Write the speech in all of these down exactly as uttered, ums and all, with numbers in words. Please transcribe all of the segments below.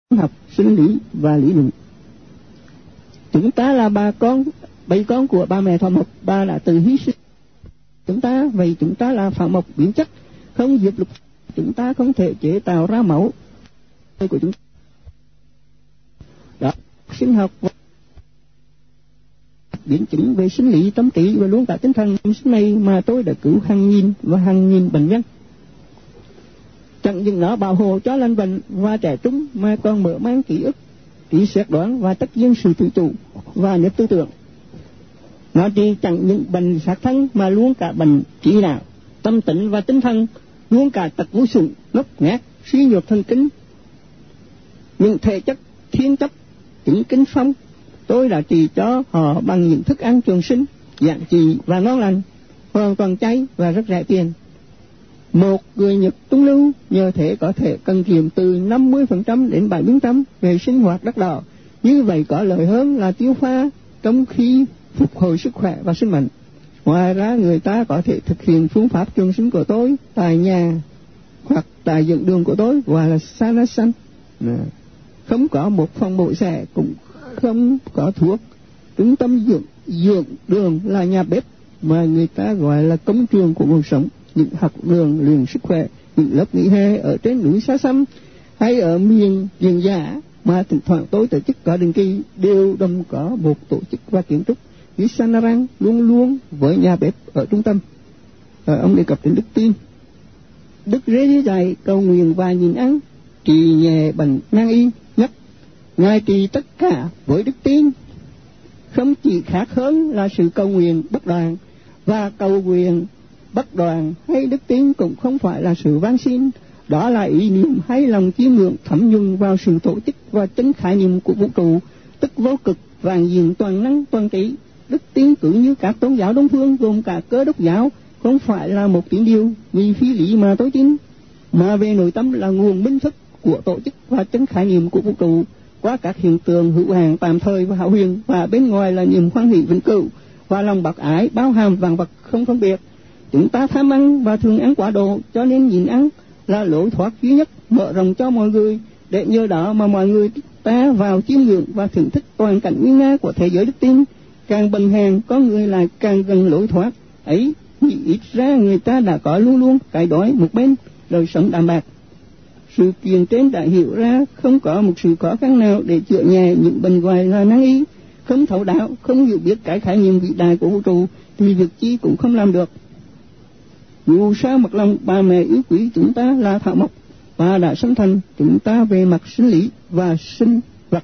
học, sinh lý và lý luận. Chúng ta là bà con, bảy con của bà mẹ Thảo Mộc, bà đã tự hy sinh chúng ta, vậy chúng ta là Thảo Mộc biến chất, không diệt lục, chúng ta không thể chế tạo ra mẫu của chúng ta. Đó, sinh học biến chứng về sinh lý, tâm trí và luôn cả tinh thần sinh này mà tôi đã cứu hàng nghìn và hàng nghìn bệnh nhân. Chẳng những nó bảo hộ cho lành bệnh và trẻ trung mà còn mở mang ký ức, trí xét đoán và tất nhiên sự tự chủ và nếp tư tưởng. Nó chỉ chẳng những bệnh xác thân mà luôn cả bệnh trí não, tâm tính và tinh thần, luôn cả tật ngu xuẩn, ngốc nghếch, suy nhược thần kinh, những thể chất thiên chấp, chứng kinh phong. Tôi đã trị cho họ bằng những thức ăn trường sinh, giản dị và ngon lành, hoàn toàn chay và rất rẻ tiền. Một người Nhật tung lưu nhờ thế có thể cần kiệm từ năm mươi phần trăm đến bảy mươi phần trăm về sinh hoạt đắt đỏ. Như vậy có lợi hơn là tiêu pha trong khi phục hồi sức khỏe và sinh mệnh. Ngoài ra người ta có thể thực hiện phương pháp trường sinh của tôi tại nhà hoặc tại dưỡng đường của tôi, gọi là Sanasan. Không có một phòng mổ xẻ, cũng không có thuốc. Trung tâm dưỡng, dưỡng đường là nhà bếp mà người ta gọi là công trường của cuộc sống. Những học đường luyện sức khỏe, những lớp nghỉ hè ở trên núi Sa Sâm hay ở miền Điền Giả mà thỉnh thoảng tôi tổ chức có định kỳ đều đồng có một tổ chức và kiến trúc Visanarang luôn luôn với nhà bếp ở trung tâm. Rồi ông đề cập đến đức tin. Đức Rê dạy cầu nguyện và nhìn ăn, trị nhẹ bệnh nan y nhất. Ngài trị tất cả với đức tin, không chỉ khác hơn là sự cầu nguyện bất đoạn, và cầu nguyện bất đoạn hay đức tin cũng không phải là sự van xin, đó là ý niệm hay lòng chiêm ngưỡng thấm nhuần vào sự tổ chức và chân khái niệm của vũ trụ, tức vô cực vạn diện toàn năng toàn trí. Đức tin cứ như các tôn giáo Đông phương gồm cả Cơ Đốc giáo không phải là một tín điều vì phi lý mà tối tin, mà về nội tâm là nguồn minh thức của tổ chức và chân khái niệm của vũ trụ qua các hiện tượng hữu hạn tạm thời và hảo huyền, và bên ngoài là niềm hoan hỷ vĩnh cửu và lòng bác ái bao hàm vạn vật không phân biệt. Chúng ta tham ăn và thường ăn quá độ, cho nên nhịn ăn là lối thoát duy nhất mở rộng cho mọi người, để nhờ đó mà mọi người ta vào chiêm ngưỡng và thưởng thức toàn cảnh nguy nga của thế giới đức tin. Càng bần hèn có người lại càng gần lối thoát ấy, thì ít ra người ta đã có luôn luôn cái đói một bên, đời sống đạm bạc. Sự kiện trên đã hiểu ra không có một sự khó khăn nào để chữa nhẹ những bệnh gọi là nan y. Không thấu đạo, không hiểu biết cái khái niệm vĩ đại của vũ trụ thì việc chi cũng không làm được. Dù sao mặt lòng bà mẹ yêu quý chúng ta là Thảo Mộc và đã sinh thành chúng ta về mặt sinh lý và sinh vật.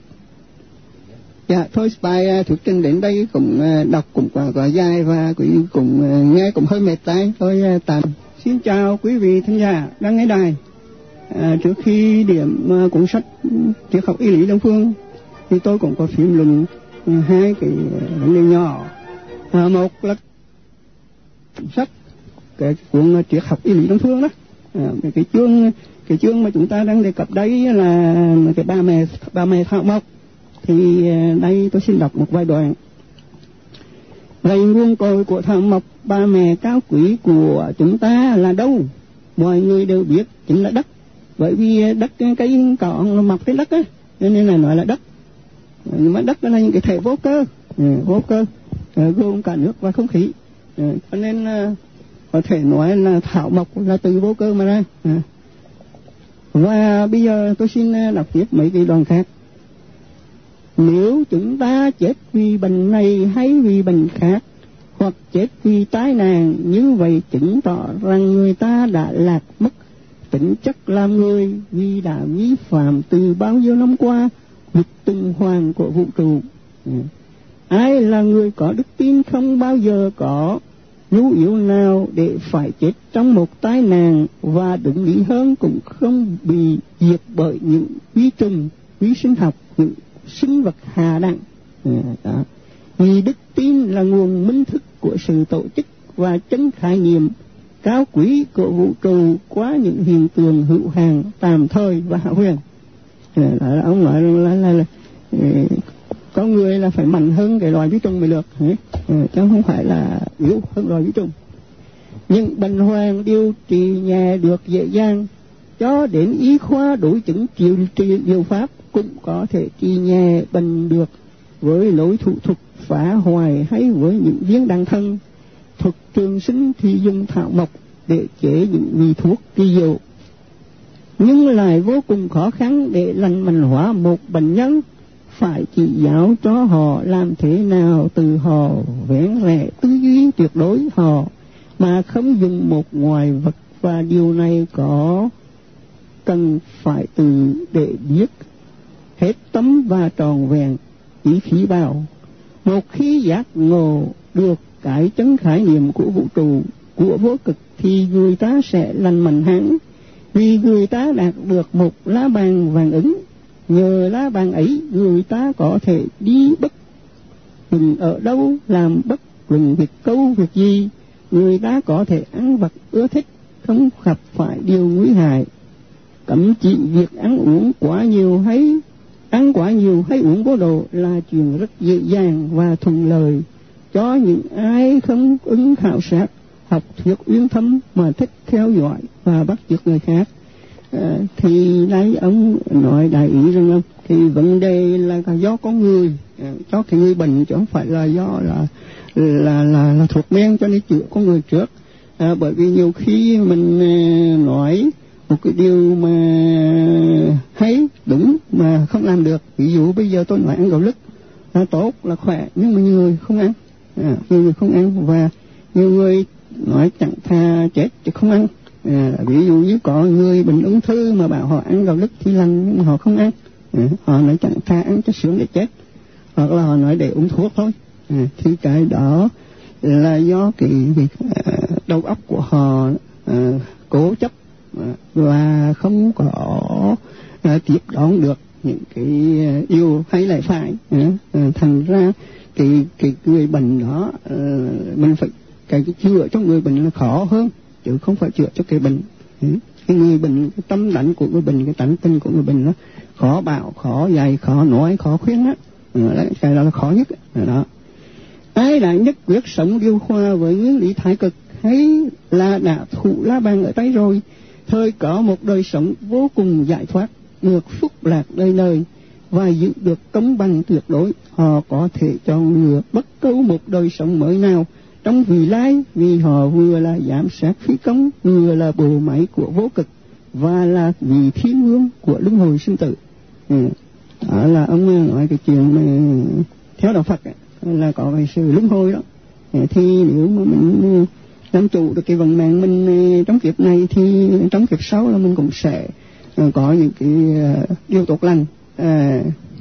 Dạ, thôi bài thuyết trình đến đây cũng đọc cũng quá, quá dài và cũng, cũng nghe cũng hơi mệt tay. Tôi tạm xin chào quý vị thính giả đang nghe đài. À, trước khi điểm uh, cuốn sách triết học y lý Đông phương thì tôi cũng có phim luận uh, hai cái vấn đề nhỏ. À, một là sách cái cuốn triết học y lý Đông phương đó, à, cái chương cái chương mà chúng ta đang đề cập đây là cái bà mẹ bà mẹ Thảo Mộc. Thì uh, đây tôi xin đọc một vài đoạn. Vậy nguồn cội của Thảo Mộc, bà mẹ cao quý của chúng ta là đâu? Mọi người đều biết chính là đất. Bởi vì đất cái cỏ nó mọc trên đất á, cho nên là nói là đất. Nhưng mà đất là những cái thể vô cơ, vô cơ gồm cả nước và không khí, cho nên có thể nói là Thảo Mộc là từ vô cơ mà ra. Và bây giờ tôi xin đọc tiếp mấy cái đoạn khác. Nếu chúng ta chết vì bệnh này hay vì bệnh khác, hoặc chết vì tai nạn, như vậy chứng tỏ rằng người ta đã lạc mất tính chất làm người, vì đã vi phạm từ bao nhiêu năm qua luật tuần hoàn của vũ trụ. Ai là người có đức tin không bao giờ có nhu yếu nào để phải chết trong một tai nạn, và đúng lý hơn cũng không bị diệt bởi những vi trùng, vi sinh học, những sinh vật hạ đẳng. Đó. Vì đức tin là nguồn minh thức của sự tổ chức và chân khái niệm cao quý của vũ trụ qua những hiện tượng hữu hạn tạm thời và hảo huyền. À, ông nói là, là, là, là có người là phải mạnh hơn cái loài vi trùng mới được, à, chứ không phải là yếu hơn loài vi trùng. Nhưng bệnh hoang điều trị nhẹ được dễ dàng, cho đến y khoa đối chứng trị trị liệu pháp cũng có thể trị nhẹ bệnh được với lối thủ thuật phá hoại hay với những viên đan thân. Thuật trường sinh thì dùng thảo mộc để chế những vị thuốc kỳ diệu, nhưng lại vô cùng khó khăn để lành mạnh hóa một bệnh nhân. Phải chỉ giáo cho họ làm thế nào từ họ vén rẽ tư duy tuyệt đối họ mà không dùng một ngoại vật, và điều này có cần phải từ để biết hết tâm và tròn vẹn ý khí bảo. Một khi giác ngộ được cái chân khái niệm của vũ trụ, của vô cực, thì người ta sẽ lành mạnh hẳn, vì người ta đạt được một lá bàn vàng ứng. Nhờ lá bàn ấy, người ta có thể đi bất luận ở đâu, làm bất luận việc câu việc gì. Người ta có thể ăn vật ưa thích, không gặp phải điều nguy hại. Cấm chỉ việc ăn uống quá nhiều hay ăn quá nhiều hay uống vô độ là chuyện rất dễ dàng và thuận lợi cho những ai không ứng khảo sát, học thuyết uyên thâm mà thích theo dõi và bắt chước người khác. À, thì đấy ông nói đại ý rằng là thì vấn đề là do con người, à, cho cái người bệnh chứ không phải là do là là là, là thuộc men cho nên chữa con người trước. À, bởi vì nhiều khi mình nói một cái điều mà hay đúng mà không làm được. Ví dụ bây giờ tôi nói ăn gạo lứt là tốt là khỏe, nhưng mà nhiều người không ăn, à, nhiều người không ăn, và nhiều người nói chẳng thà chết chứ không ăn. À, ví dụ như có người bệnh ung thư mà bảo họ ăn gạo lứt thì lành, nhưng mà họ không ăn. À, họ nói chẳng thà ăn cho sướng để chết, hoặc là họ nói để uống thuốc thôi. À, thì cái đó là do cái việc à, đầu óc của họ à, cố chấp à, và không có à, tiếp đón được những cái yêu hay lại phải. À, à, thành ra cái cái người bệnh đó à, mình phải cái, cái chữa cho người bệnh là khó hơn chứ không phải chữa cho cái bệnh. Ừ. Cái người bệnh, cái tâm đảnh của người bệnh, cái tánh tình của người bệnh nó khó bảo, khó dạy, khó nói, khó khuyên á. Ừ, cái đó là khó nhất đó. Ai đã nhất quyết sống điều hòa với nguyên lý thái cực hay là đã thụ lá bàn ở tay rồi, thời có một đời sống vô cùng giải thoát, được phúc lạc đời đời và giữ được công bằng tuyệt đối, họ có thể chọn lựa bất cứ một đời sống mới nào trong vị lai, vì họ vừa là giám sát phi công, vừa là bộ máy của vô cực, và là vị thiên vương của luân hồi sinh tử. Ừ. Đó là ông nói cái chuyện mà theo đạo Phật ấy, là có cái sự luân hồi đó. Thì nếu mà mình làm chủ được cái vận mạng mình trong kiếp này, thì trong kiếp sau là mình cũng sẽ có những cái điều tốt lành. À,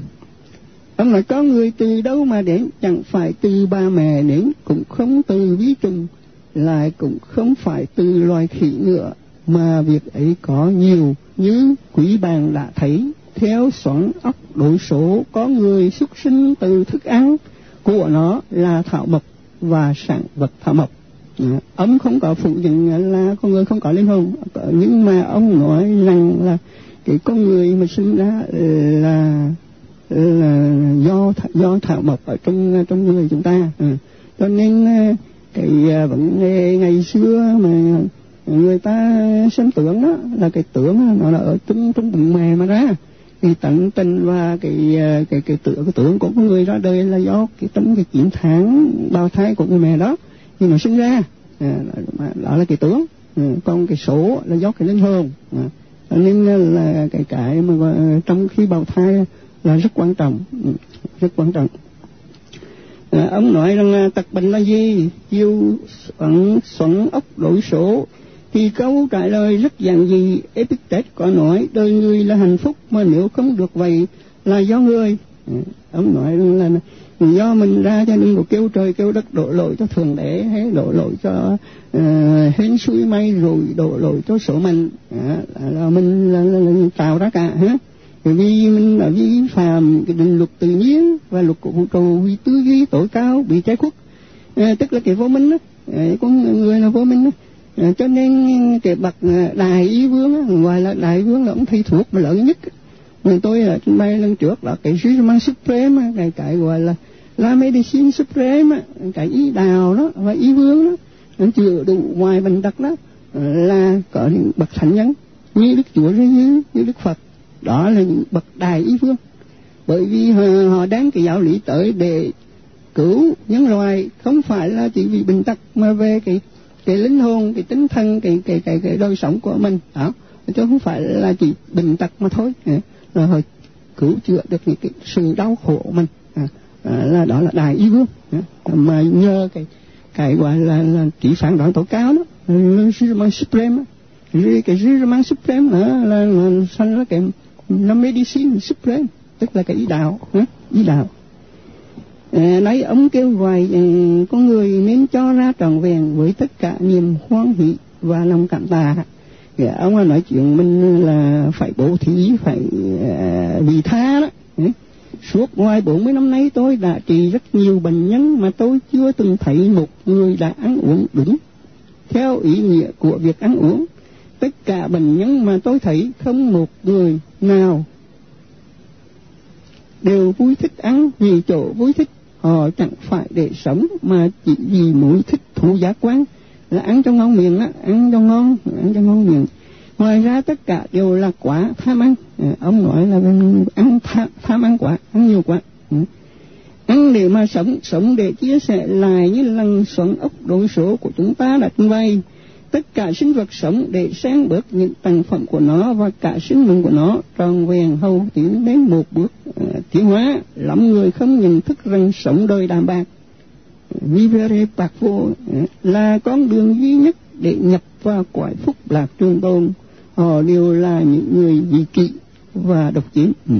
ông nói có người từ đâu mà đến, chẳng phải từ ba mẹ đến, cũng không từ vi trùng, lại cũng không phải từ loài khỉ nữa, mà việc ấy có nhiều như quý bạn đã thấy. Theo xoắn ốc đối số, có người xuất sinh từ thức ăn của nó là thảo mộc và sản vật thảo mộc. À, ông không có phủ nhận là con người không có linh hồn, nhưng mà ông nói rằng là cái con người mà sinh ra là là do do thảo mộc ở trong trong người chúng ta. À, cho nên cái vẫn ngày xưa mà người ta xem tướng đó là cái tướng nó là ở trong trong bụng mẹ mà ra. Thì tận tình và cái cái cái tưởng cái tưởng của con người ra đời là do cái trong cái chín tháng bào thai của người mẹ đó thì nó sinh ra. À, đó là cái tướng. À, còn cái số là do cái linh hồn. À, nên là cái cái mà trong khi bào thai là rất quan trọng, rất quan trọng. À, ông nói rằng tật bệnh là gì? Chiêu xoắn xoắn ốc đổi số. Thì câu trả lời rất giản dị. Epictet có nói đời người là hạnh phúc, mà nếu không được vậy là do người. À, ông nói là do mình ra, cho nên một kêu trời kêu đất, đổ lỗi cho thượng đế, hay đổ lỗi cho uh, hên xui may, rồi đổ lỗi cho số mệnh. À, là, là mình là, là, là tạo ra cả ha. Vì mình đã vi phạm cái định luật tự nhiên và luật của vũ trụ, vì tư duy tối cao bị trái khuất. À, tức là cái vô minh đó. À, con người là vô minh đó. À, cho nên cái bậc đại ý vương á, ngoài là đại vương là ông thầy thuốc mà lớn nhất. Nên tôi ở trên bay lần trước là cái Judgment Supreme, cái cái gọi là La Medicine Supreme, cái ý đào đó và ý vương đó, nó chữa đủ ngoài bệnh tật đó là có những bậc thánh nhân. như Đức Chúa Giêsu, như Đức Phật. Đó là những bậc đại y vương, bởi vì họ, họ đem cái giáo lý tới để cứu nhân loại, không phải là chỉ vì bệnh tật mà về cái cái linh hồn, cái tinh thần, cái cái cái cái đời sống của mình đó, chứ không phải là chỉ bệnh tật mà thôi. Rồi họ cứu chữa được những cái sự đau khổ mình, à, à, là đó là đại y vương. À, mà nhờ cái cái gọi là, là chỉ phán đoán tối cao đó, judgment supreme, cái judgment supreme nữa là là, là, là cái là medicine supreme, tức là cái ý đạo, à, ý đạo. À, lấy ông kêu gọi à, con người nên cho ra trọn vẹn với tất cả niềm hoan hỷ và lòng cảm tạ. Dạ, ông nói chuyện mình là phải bố thí, phải à, vị tha đó. Ừ. Suốt ngoài bốn mươi năm nay tôi đã trị rất nhiều bệnh nhân mà tôi chưa từng thấy một người đã ăn uống đúng theo ý nghĩa của việc ăn uống. Tất cả bệnh nhân mà tôi thấy không một người nào đều vui thích ăn vì chỗ vui thích. Họ chẳng phải để sống mà chỉ vì mũi thích thú giác quan, là ăn cho ngon miệng á, ăn cho ngon, ăn cho ngon miệng. Ngoài ra tất cả đều là quả tham ăn. À, ông nói là ăn tham, tham ăn quả, ăn nhiều quả. Ừ. Ăn để mà sống, sống để chia sẻ lại như lần xoắn ốc đối số của chúng ta đã trình bày. Tất cả sinh vật sống để sáng bớt những tầng phẩm của nó và cả sinh mệnh của nó tròn vẹn hầu tiến đến một bước uh, tiến hóa. Lắm người không nhận thức rằng sống đời đạm bạc, vivere bạc vô, uh, là con đường duy nhất để nhập vào cõi phúc lạc trường tồn. Họ đều là những người dị kỷ và độc chiếm. Ừ.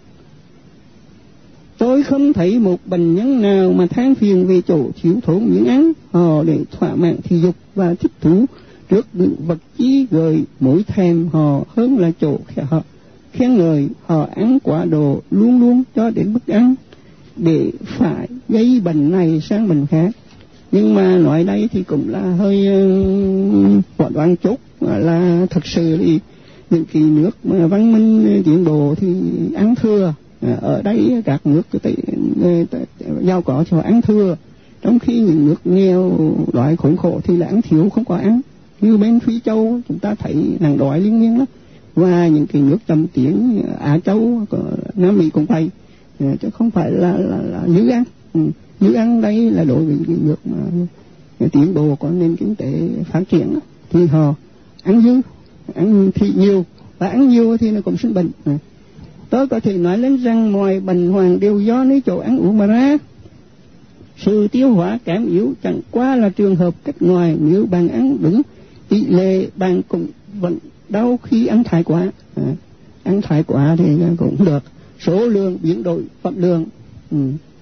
Tôi không thấy một bệnh nhân nào mà than phiền về chỗ thiếu thốn miếng ăn. Họ để thỏa mãn thị dục và thích thú trước những vật chí gợi mỗi thèm họ hơn là chỗ họ khen ngợi. Họ ăn quá độ luôn luôn cho đến mức ăn để phải gây bệnh này sang bệnh khác. Nhưng mà nói đây thì cũng là hơi quả đoán chốt, là thật sự thì những cái nước mà văn minh tiến bộ thì ăn thừa. Ở đây các nước giàu có cho ăn thừa, trong khi những nước nghèo đói khốn khổ thì là ăn thiếu, không có ăn. Như bên Phi Châu chúng ta thấy nạn đói liên miên lắm, và những cái nước tầm tiến Á Châu, Nam Mỹ cũng vậy, chứ không phải là là, là dư ăn. Ừ. Dư ăn đây là đối với những nước mà tiến bộ có nền kinh tế phát triển đó, thì họ ăn dư, ăn thì nhiều, và ăn nhiều thì nó cũng sinh bệnh. Ừ. Tôi có thể nói lên rằng mọi bệnh hoạn đều do nơi chỗ ăn uống mà ra. Sự tiêu hóa kém yếu chẳng qua là trường hợp cách ngoài. Nếu bạn ăn đúng tỷ lệ, bạn cũng vẫn đau khi ăn thái quá. À, ăn thái quá thì cũng được. Số lượng biến đổi phẩm lượng. Ừ.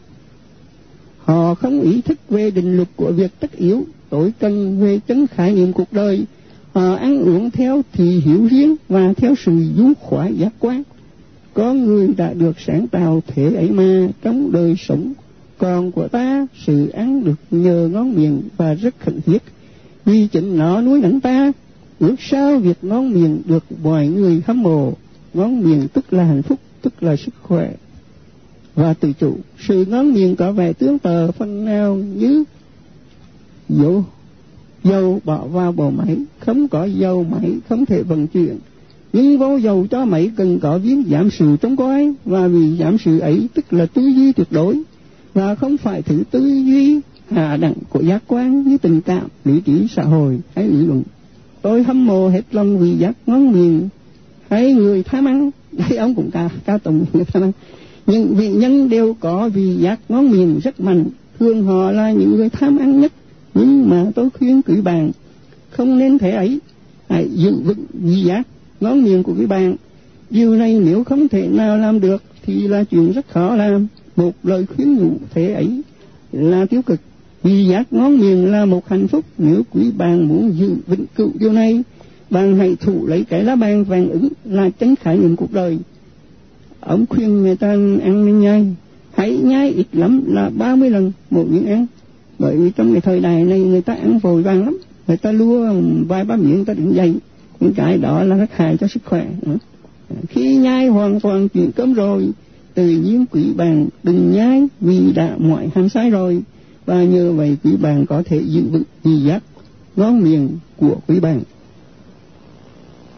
Họ không ý thức về định luật của việc tất yếu, tối cần về chân khái niệm cuộc đời. Họ ăn uống theo thị hiếu riêng và theo sự du khoái giác quan. Có người đã được sáng tạo thế ấy mà trong đời sống còn của ta, sự ăn được nhờ ngon miệng và rất khẩn thiết, vì chính nó nuôi nấng ta. Ước sao việc ngon miệng được mọi người hâm mộ. Ngon miệng tức là hạnh phúc, tức là sức khỏe và tự chủ. Sự ngon miệng có vẻ tương tự phần nào như dầu, dầu bỏ vào bộ máy, không có dầu máy không thể vận chuyển. Nhưng vô dầu cho máy cần có viên giảm sự trông coi, và vì giảm sự ấy tức là tư duy tuyệt đối, và không phải thứ tư duy hạ đẳng của giác quan như tình cảm, lý trí, xã hội hay lý luận. Tôi hâm mộ hết lòng vì giác ngon miệng hay người tham ăn. Đây ông cũng ca, ca tụng người tham ăn. Những vị nhân đều có vị giác ngon miệng rất mạnh, thường họ là những người tham ăn nhất. Nhưng mà tôi khuyên quý bạn không nên thế ấy, hãy giữ vững vị giác ngon miệng của quý bạn. Điều này nếu không thể nào làm được thì là chuyện rất khó làm. Một lời khuyên nhủ thế ấy là tiêu cực. Vị giác ngon miệng là một hạnh phúc. Nếu quý bạn muốn giữ vững cựu điều này, bạn hãy thủ lấy cái lá bàn vàng ứng là chánh khái niệm cuộc đời. Ông khuyên người ta ăn nên nhai, hãy nhai ít lắm là ba mươi lần một miếng ăn. Bởi vì trong cái thời đại này người ta ăn vội vàng lắm, người ta lua vài ba miếng người ta đứng dậy. Những cái đó là rất hại cho sức khỏe. Khi nhai hoàn toàn chuyện cơm rồi, tự nhiên quý bạn đừng nhai vì đã mọi hành sai rồi, và nhờ vậy quý bạn có thể giữ vững vị giác ngon miệng của quý bạn.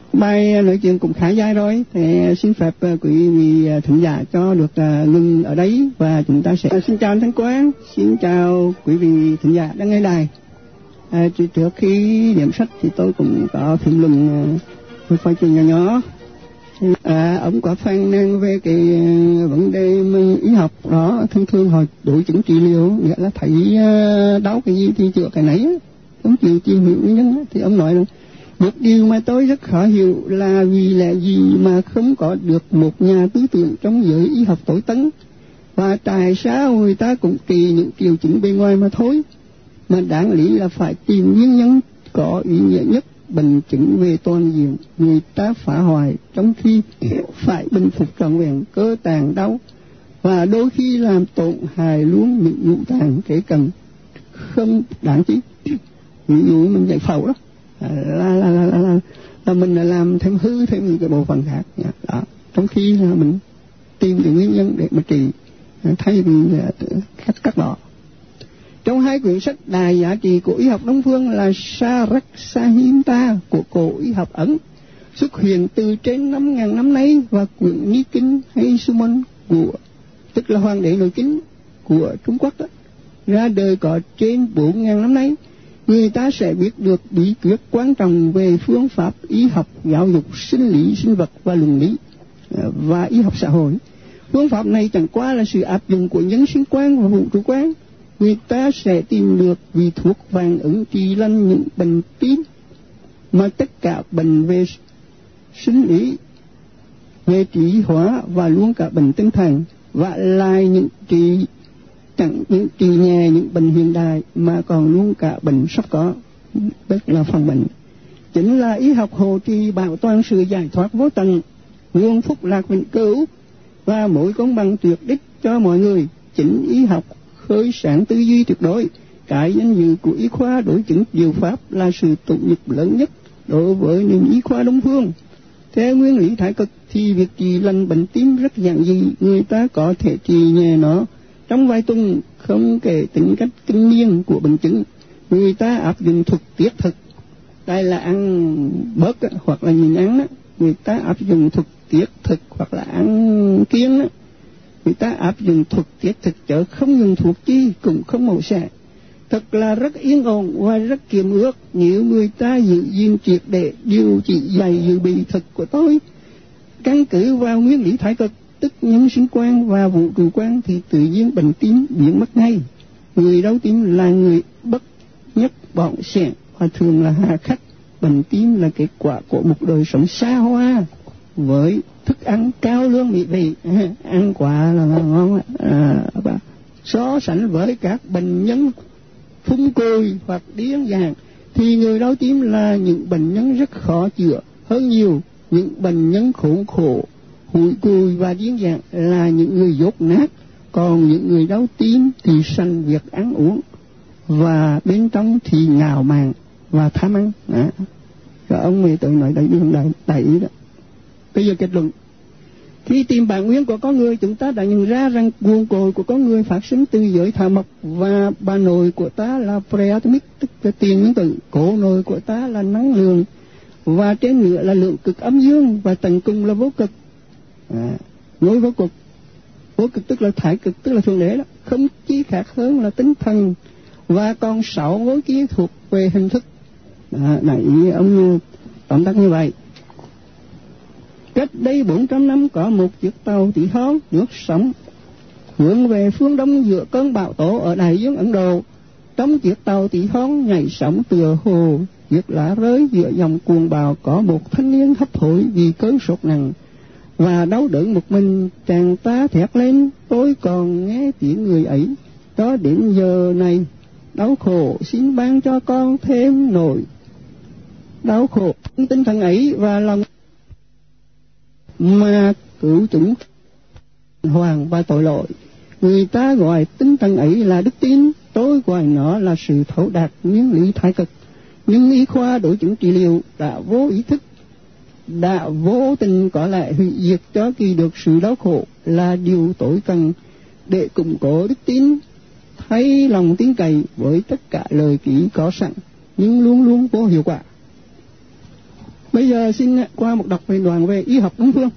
Bài nói chuyện cũng khá dài rồi, thì xin phép quý vị thính giả cho được ngừng ở đấy, và chúng ta sẽ xin chào Thánh Quang, xin chào quý vị thính giả đang nghe đài. À, trước khi điểm sách thì tôi cũng có phim luận một vài chuyện nhỏ nhỏ. À, ông có phàn nàn về cái vấn đề y học đó, thường thường họ đối chứng trị liệu, nghĩa là thấy đau cái gì thì chữa cái nấy, ông chịu tìm hiểu nguyên nhân. Thì ông nói rằng một điều mà tôi rất khó hiểu là vì lẽ gì mà không có được một nhà tư tưởng trong giới y học tối tấn, và tại sao người ta cũng kỳ những triệu chứng bên ngoài mà thôi, mà đáng lý là phải tìm nguyên nhân có ý nghĩa nhất. Bệnh chứng về toàn diện người ta phá hoại, trong khi phải bình phục trọn vẹn cơ tạng đau, và đôi khi làm tổn hại luôn những ngũ tạng kể cần không đáng chí. Ví dụ mình giải phẫu đó là là là là, là, là mình làm thêm hư thêm những cái bộ phận khác đó, trong khi là mình tìm cái nguyên nhân để mà trị thay vì cắt cắt bỏ. Trong hai quyển sách đại giá trị của y học Đông phương là Sarak Sahimta của cổ y học Ấn, xuất hiện từ trên năm ngàn năm nay, và quyển Ni Kinh hay Sumon của, tức là Hoàng đế Nội Kinh của Trung Quốc đó, ra đời có trên bốn ngàn năm nay, người ta sẽ biết được bí quyết quan trọng về phương pháp y học, giáo dục, sinh lý, sinh vật và luận lý và y học xã hội. Phương pháp này chẳng qua là sự áp dụng của nhân sinh quan và vũ trụ quan. Người ta sẽ tìm được vị thuốc vàng ứng trị lành những bệnh tim, mà tất cả bệnh về sinh lý, về trí hóa và luôn cả bệnh tinh thần, và lại những trị chẳng những trị nhẹ những bệnh hiện đại mà còn luôn cả bệnh sắp có, tức là phòng bệnh. Chính là y học hộ trì bảo toàn sự giải thoát vô tận, nguồn phúc lạc vĩnh cửu và mối công bằng tuyệt đích cho mọi người. Chính y học khơi sáng tư duy tuyệt đối. Cái danh dự của y khoa đối chứng diệu pháp là sự tụ nhục lớn nhất đối với nền y khoa Đông phương. Theo nguyên lý thái cực thì việc trị lành bệnh tim rất giản dị, người ta có thể trị nhẹ nó trong vài tuần, không kể tính cách kinh niên của bệnh chứng. Người ta áp dụng thuật tiết thực, đây là ăn bớt hoặc là nhịn ăn đó. Người ta áp dụng thuật tiết thực hoặc là ăn kiêng đó. Người ta áp dụng thuật tiết thực chớ không dùng thuốc chi, cũng không mổ xẻ. Thật là rất yên ổn và rất kiềm ước nếu người ta giữ gìn triệt để điều trị dày dự bị thực của tôi. Căn cứ vào nguyên lý thái cực, tức nhân sinh quan và vũ trụ quan, thì tự nhiên bệnh tim biến mất ngay. Người đau tim là người bất nhất bọn xẻng và thường là hà khắc. Bệnh tim là kết quả của một đời sống xa hoa với thức ăn cao lương mỹ vị, ăn quả là ngon, à, so sánh với các bệnh nhân phung cùi hoặc điên dàng thì người đau tim là những bệnh nhân rất khó chữa hơn nhiều. Những bệnh nhân khốn khổ, hụi cùi và điên dàng là những người dốt nát, còn những người đau tim thì sanh việc ăn uống và bên trong thì ngạo mạn và tham ăn. Đó. Rồi ông ấy tự nói đấy đương đại đại ý đó. Bây giờ kết luận, khi tìm bản nguyên của con người, chúng ta đã nhận ra rằng nguồn cội của con người phát sinh từ giới thảo mộc, và bà nội của ta là preatomic, tức là tiền nguyên tử. Cổ nội của ta là năng lượng, và trên nữa là lượng cực âm dương, và tận cùng là vô cực. À, ngôi vô cực, vô cực tức là thái cực, tức là thượng đế đó, không chi khác hơn là tinh thần, và còn sáu ngôi kia thuộc về hình thức. À, này ông tóm tắt như vậy. Cách đây bốn trăm năm có một chiếc tàu tỷ hon nước sóng hướng về phương đông giữa cơn bão tố ở đại dương Ấn Độ. Trong chiếc tàu tỷ hon nhảy sóng tựa hồ chiếc lá rơi giữa dòng cuồng bão, có một thanh niên hấp hối vì cơn sốt nặng và đau đớn một mình. Chàng ta thét lên, tôi còn nghe tiếng người ấy, đó đến giờ này đau khổ, xin ban cho con thêm nỗi đau khổ tinh thần ấy và lòng mà cứu chúng hoàng và tội lỗi. Người ta gọi tinh thần ấy là đức tin, tôi gọi nó là sự thấu đạt nguyên lý thái cực. Nhưng y khoa đối chứng trị liệu đã vô ý thức, đã vô tình có lại hủy diệt cho kỳ được sự đau khổ là điều tối cần để củng cố đức tin, thay lòng tin cậy với tất cả lời ký có sẵn nhưng luôn luôn vô hiệu quả. Bây giờ xin qua một đọc về đoạn về y học Đông phương.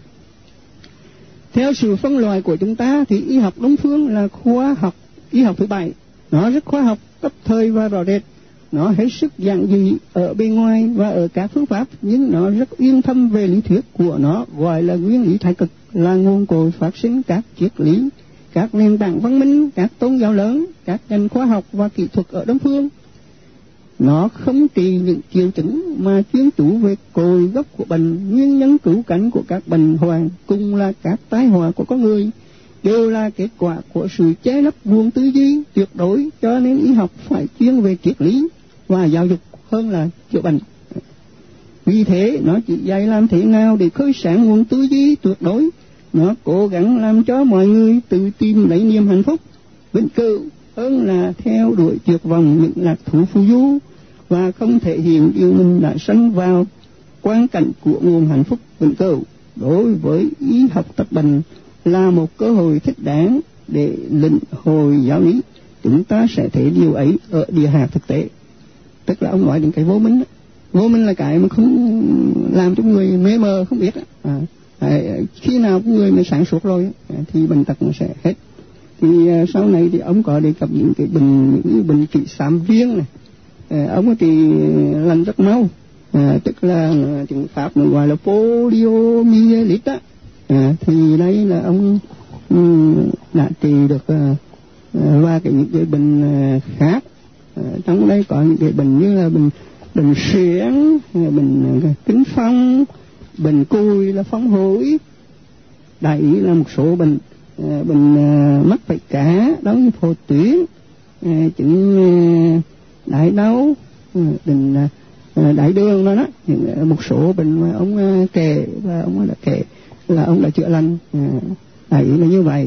Theo sự phân loại của chúng ta thì y học Đông phương là khoa học y học thứ bảy. Nó rất khoa học, cấp thời và rõ rệt. Nó hết sức giản dị ở bên ngoài và ở các phương pháp, nhưng nó rất uyên thâm về lý thuyết của nó, gọi là nguyên lý thái cực, là nguồn cội phát sinh các triết lý, các nền tảng văn minh, các tôn giáo lớn, các ngành khoa học và kỹ thuật ở Đông phương. Nó không trị những triệu chứng mà chuyên chú về cội gốc của bệnh, nguyên nhân cứu cánh của các bệnh hoạn, cùng là các tai họa của con người, đều là kết quả của sự che lấp nguồn tư duy tuyệt đối. Cho nên y học phải chuyên về triết lý và giáo dục hơn là chữa bệnh. Vì thế nó chỉ dạy làm thế nào để khơi sáng nguồn tư duy tuyệt đối. Nó cố gắng làm cho mọi người tự tìm lấy niềm hạnh phúc vĩnh cửu hơn là theo đuổi tuyệt vọng những lạc thú phù du, và không thể hiện điều mình đã sanh vào quan cảnh của nguồn hạnh phúc vĩnh cửu. Đối với y học tập bệnh là một cơ hội thích đáng để lĩnh hội giáo lý. Chúng ta sẽ thấy điều ấy ở địa hạt thực tế. Tức là ông nói đến cái vô minh. Vô minh là cái mà không làm cho người mê mờ không biết. À, à, khi nào người mà sáng suốt rồi à, thì bệnh tật nó sẽ hết. Thì à, sau này thì ông có đề cập những cái bệnh, những cái bệnh trị xám riêng này. À, ông thì lần rất mau. À, tức là tiếng Pháp nó gọi là poliomyelitis á. À, thì đây là ông um, đã trị được uh, và cái những cái bệnh uh, khác. À, trong đây có những cái bệnh như là bệnh bệnh suyễn, bệnh uh, kính phong, bệnh cùi là phong hối, đại ý là một số bệnh uh, bệnh uh, mắc phải cá, đó như phổ tuyến, uh, chứng uh, đại đau, uh, bệnh uh, đại đường đó đó, những uh, một số bệnh mà ông uh, kể và ông đã kể là ông đã chữa lành. À, đại ý là như vậy.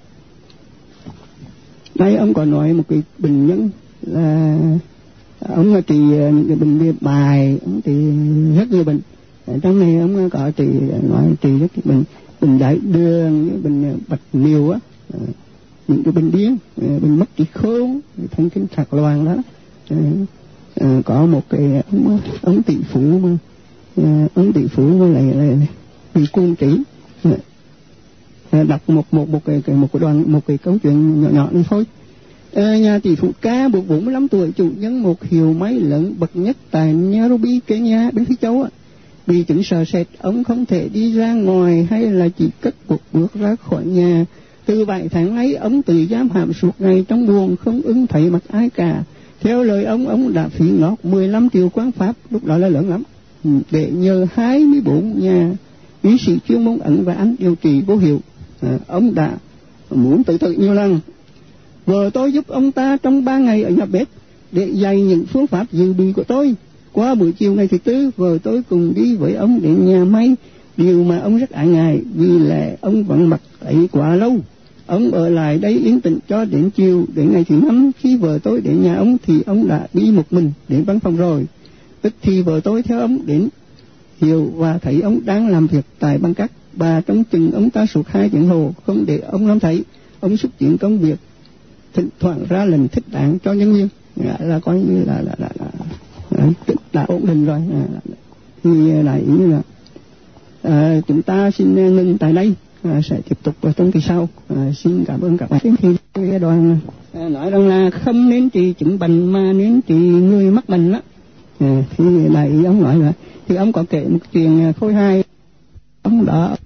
Đây ông còn nói một cái bệnh nhân là ông là trị những cái bệnh về bài, ông trị rất nhiều bệnh. Ở trong này ông có trị nói trị rất nhiều bệnh, bệnh đại đường, bệnh bạch liều á, à, những cái bệnh điên, bệnh mất trí khôn, thần kinh thạc loạn đó. À, à, có một cái ông, ông tỷ phú mà à, ông tỷ phú mà lại lại bị cuồng trí. À, đọc một một một cái một cái đoạn một cái câu chuyện nhỏ nhỏ này thôi. À, nhà tỷ phú ca buộc bốn mươi lăm tuổi, chủ nhân một hiệu máy lớn bậc nhất tại Nairobi, Kenya, bên Phi Châu, bị chứng sợ sệt. Ông không thể đi ra ngoài hay là chỉ cất một bước ra khỏi nhà. Từ bảy tháng nay, ông tự giam hãm suốt ngày trong buồng, không ưng thấy mặt ai cả. Theo lời ông, ông đã phí ngót mười lăm triệu quán pháp, lúc đó là lớn lắm, để nhờ hai mươi bốn nhà y sĩ chuyên môn Ấn và Anh điều trị vô hiệu. À, ông đã muốn tự tử nhiều lần. Vợ tôi giúp ông ta trong ba ngày ở nhà bếp để dạy những phương pháp dự bị của tôi. Qua buổi chiều ngày thứ tư, vợ tôi cùng đi với ông đến nhà may, điều mà ông rất ái ngại vì là ông vẫn mặc ấy quá lâu. Ông ở lại đây yên tĩnh cho đến chiều. Đến ngày thứ năm, khi vợ tôi đến nhà ông thì ông đã đi một mình đến văn phòng rồi. Tức thì vợ tôi theo ông đến hiểu và thấy ông đang làm việc tại băng cát. Bà trong chừng ông ta suốt hai tiếng hồ, không để ông năm thấy. Ông xúc tiến công việc, thỉnh thoảng ra lệnh thích đáng cho nhân viên, à, là coi như là là là, là, là, là ổn định rồi. À, thì lại như là à, chúng ta xin ngừng tại đây, à, sẽ tiếp tục ở trong kỳ sau. À, xin cảm ơn các bạn. Thì cái đoàn à, nói rằng là không nên trị chứng bệnh mà nên trị người mắc bệnh đó. À, thì lại ông nói là thì ông có kể một chuyện khôi hài. Ông đã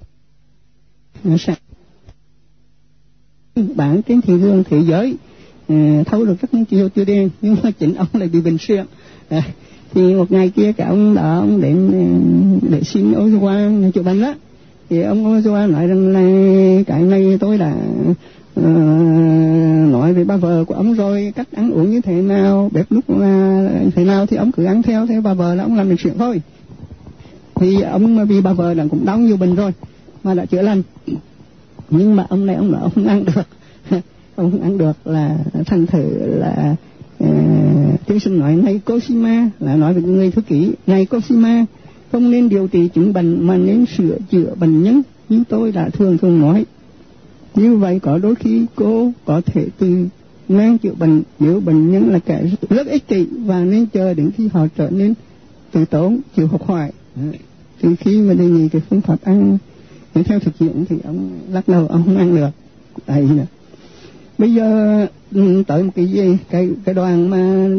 bán trên thị trường thế giới, à, thâu được rất nhiều tiêu tiền, nhưng mà chính ông lại bị bệnh suyễn. À, thì một ngày kia cả ông đã ông đến để xin Ozoa chữa bệnh đó. Thì ông Ozoa nói rằng là cái này tôi đã uh, nói với bà vợ của ông rồi, cách ăn uống như thế nào, bếp núc là thế nào thì ông cứ ăn theo, theo bà vợ là ông làm được chuyện thôi. Thì ông vì bà vợ đã cũng đau nhiều bệnh rồi mà đã chữa lành, nhưng mà ông này ông nói ông không ăn được. Ông không ăn được là thành thử là tiên uh, sinh nói này Cosima, là nói với người thư ký này Cosima, không nên điều trị chứng bệnh mà nên sửa chữa bệnh nhân như tôi đã thường thường nói. Như vậy có đôi khi cô có thể từ mang chữa bệnh nếu bệnh nhân là kẻ rất ích kỷ và nên chờ đến khi họ trở nên tự tốn chịu học hoài Thì khi mà đề nghị cái phương pháp ăn theo thực hiện thì ông lắc đầu, ông không ăn được. Đấy nè. Bây giờ tới một cái gì cái cái đoạn mà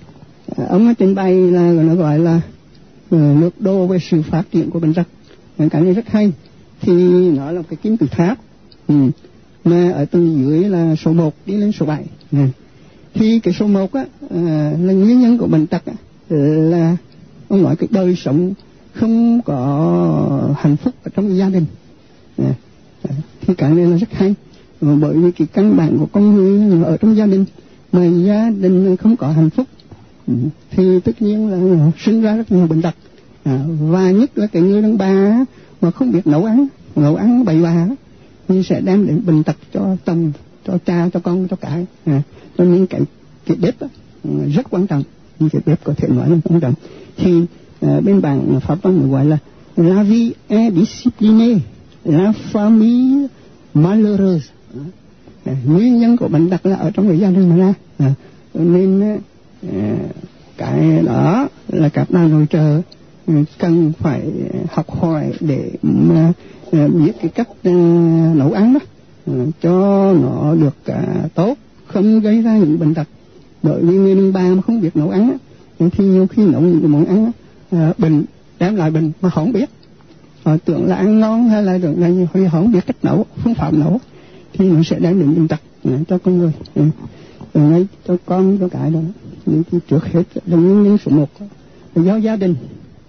ông trình bày là nó gọi là lược đồ về sự phát triển của bệnh tật. Cái này rất hay. Thì nó là cái kim tự tháp, ừ. mà ở từ dưới là số một đi lên số bảy. Ừ. Thì cái số một á à, là nguyên nhân của bệnh tật á, là ông nói cái đời sống không có hạnh phúc ở trong gia đình. À, thì cái này là rất hay. Bởi vì cái căn bản của con người ở trong gia đình, mà gia đình không có hạnh phúc thì tất nhiên là sinh ra rất nhiều bệnh tật. À, và nhất là cái người đàn bà mà không biết nấu ăn, nấu ăn bậy bạ thì sẽ đem đến bệnh tật cho chồng, cho cha, cho con, cho cả. À, cho nên cái cái bếp đó, rất quan trọng. Cái bếp có thể nói là quan trọng. Thì à, bên bảng pháp văn gọi là la vie est disciplinée, la famille malheureuse. À, nguyên nhân của bệnh tật là ở trong cái gia đình mà ra. À, nên à, cái đó là các nhà nội trợ cần phải học hỏi để mà biết cái cách uh, nấu ăn đó uh, cho nó được uh, tốt, không gây ra những bệnh tật. Bởi vì người đàn bà mà không biết nấu ăn á, thì nhiều khi nấu những cái món ăn á, uh, bệnh đem lại bệnh mà không biết, uh, tưởng là ăn ngon hay là tưởng là huy không biết cách nấu, phương pháp nấu thì nó sẽ đem đến bệnh tật uh, cho con người. Uh, từ ngay cho con cho cái đó. Thì trước hết là nguyên nhân số một là do gia đình,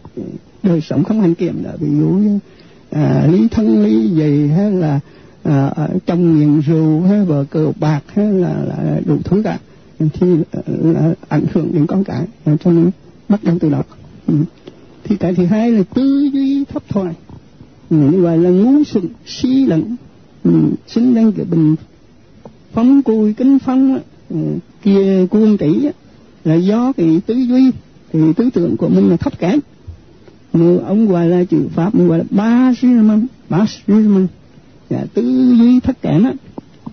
đời sống không hành kiểm đó, ví dụ như à, lý thân lý gì, hay là à, chồng nghiện rượu, hay vợ cờ bạc, hay là, là đủ thứ cả, thì là ảnh hưởng đến con cái, cho nên bắt đầu từ đó. Ừ. Thì cái thứ hai là tư duy thấp thoại, ừ, như vậy là ngu xuẩn si lẫn, ừ, sinh ra cái bệnh phong cùi kinh phong ừ, kia cuồng tỷ là do cái tư duy, cái tư tưởng của mình là thấp kém. Mà ông gọi là chữ pháp mình gọi là basisman, basisman, dạ, tư duy thấp kém á,